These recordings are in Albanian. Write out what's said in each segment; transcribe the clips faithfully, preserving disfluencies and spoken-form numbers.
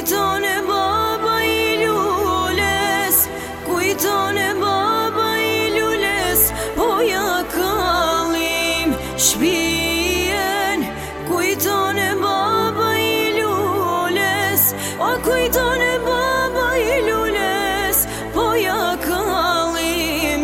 Kujtone baba i lules, kujtone baba i lules, po ja kallim shpijen. Kujtone baba i lules, o kujtone baba i lules, po ja kallim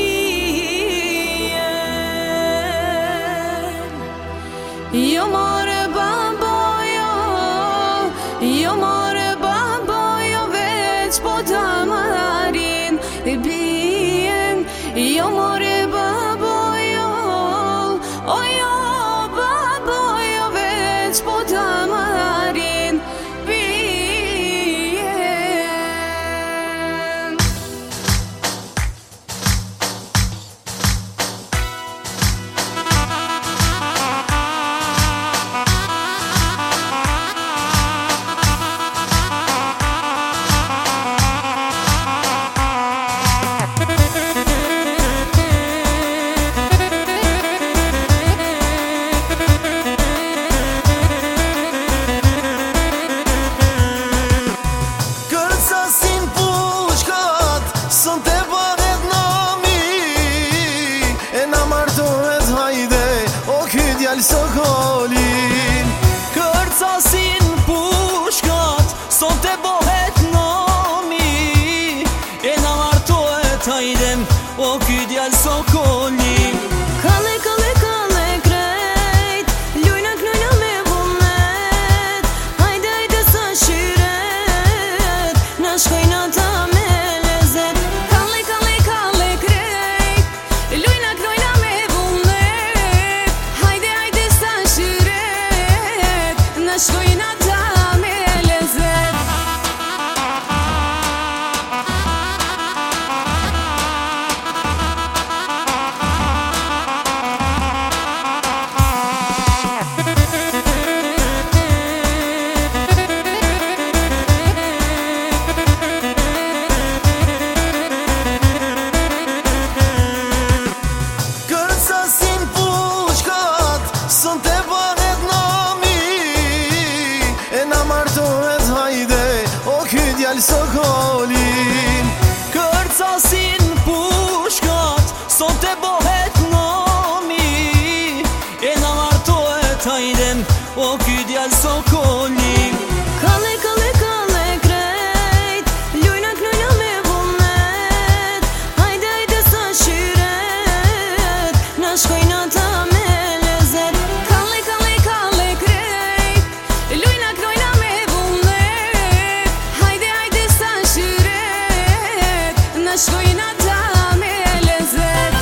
shpijen. Jo more baba jo, jo more baba jo, veç po ta marin e bien. Jo more baba jo, o jo baba jo, veç po ta marin bien. Sokolin kërcasin pushkat, son te bohet nami, e na martohet hajdem, o ky djal sokolin. Kalle, kalle, kalle krejt, lujna knujna me vullnet, hajde, hajde sa shyret, na shkojna ta me lezet. Kalle, kalle, kalle krejt, lujna knujna me vullnet, hajde, hajde sa shyret, na shkojna ta me lezet. Kërcasin pushkat, son te bohet nami, e na martohet hajde, o ky djal sokolin. Kërcasin pushkat, son te bohet nami, e na martohet hajdem, o ky djal sokolin. Kalle, kalle, kalle krejt, lujna knujna me vullnet, hajde, hajde sa shyret, na shkojna ta me lezet. Kalle, kalle, kalle krejt, lujna knujna me vullnet, hajde, hajde sa shyret, na shkojna ta me lezet.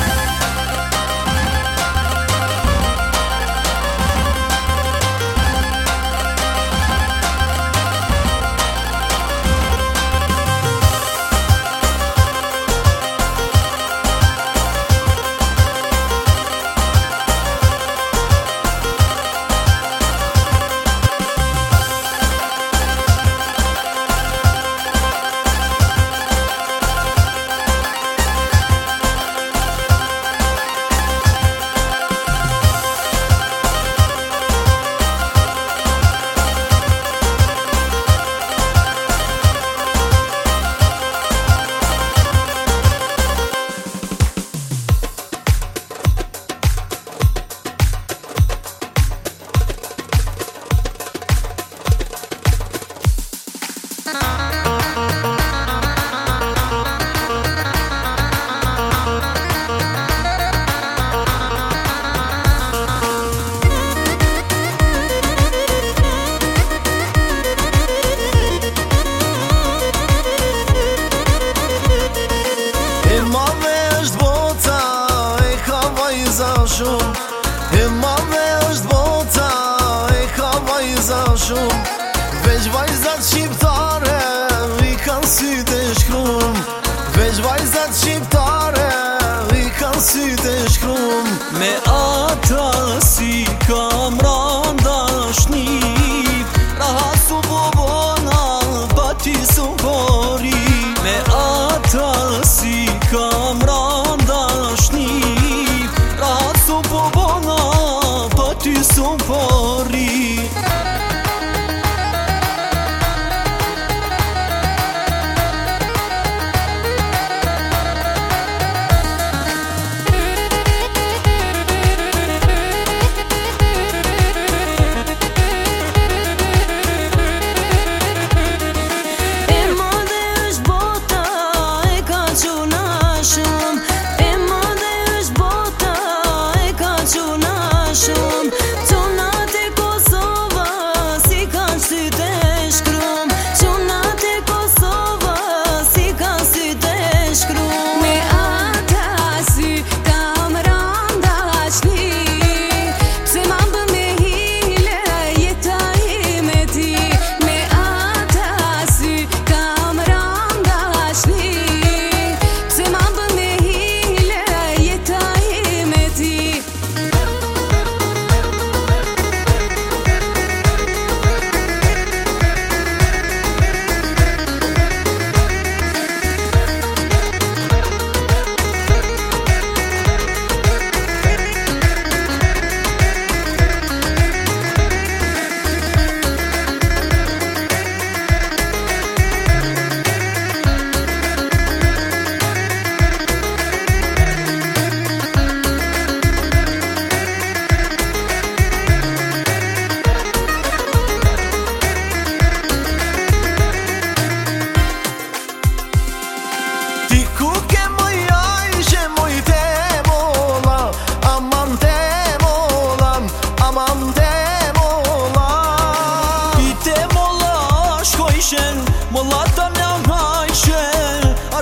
E madhe është bota, e ka vajza shumë, veç vajzat shqiptare i kanë sytë e shkrum, veç vajzat shqiptare i kanë sytë e shkrum. Me ata si kam randa shnip, raha su bobona, bati su bori. Me ata si kam randa shnip, raha su bobona, bati su bori.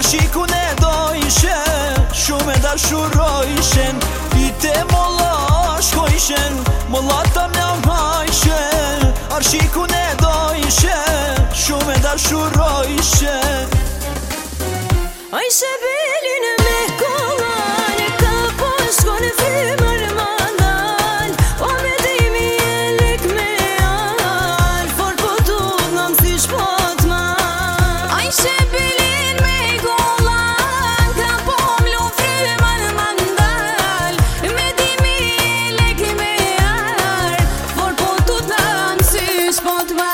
Arshikun e dojshe, shumë e dashurojshen, pite molla shkojshen, molla ta mja hajshe. Arshikun e dojshe, shumë e dashurojshen. Ajshe belin me kollan, ka po shkon femër mandal, o me dimi e lek me al, fort po tut nam si shpot mal. Ajshe belin me kollan, ka po mlu femër mandal, me dimi e lek me al, fort po tut nam si shpot mal.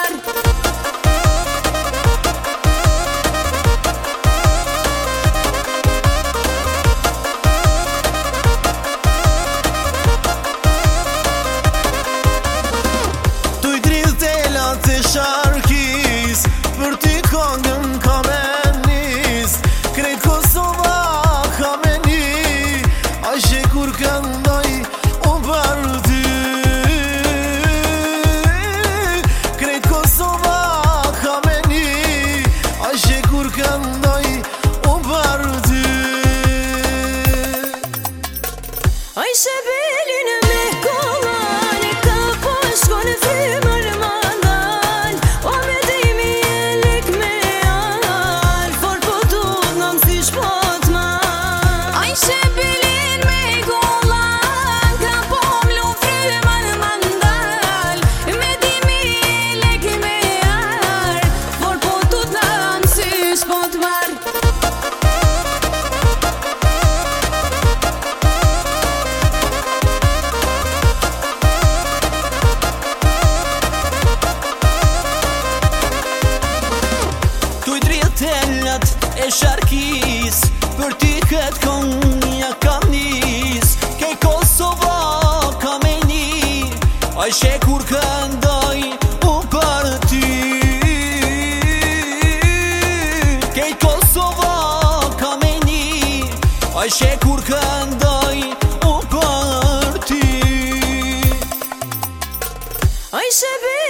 Sharkis, për ty këngën ka me nis, krejt Kosova ka me ni, Ajshe kur këndoj u për ty. Krejt Kosova ka me ni, Ajshe kur këndoj u për ty. Ajshe belin me kollan, ka po shkon femër mandal, o me dimi e lek me al, fort po tut nam si shpot mal. Ajshe belin me kollan, ka po mlu femër mandal, me dimi e lek me al, fort po tut nam si shpot mal. Tellat e Sharkis, për ty këtë kënja kam nis, kej Kosova ka me ni, Ajshe kur këndoj u për ty. Kej Kosova ka me ni, Ajshe kur këndoj u për ty. Ajshe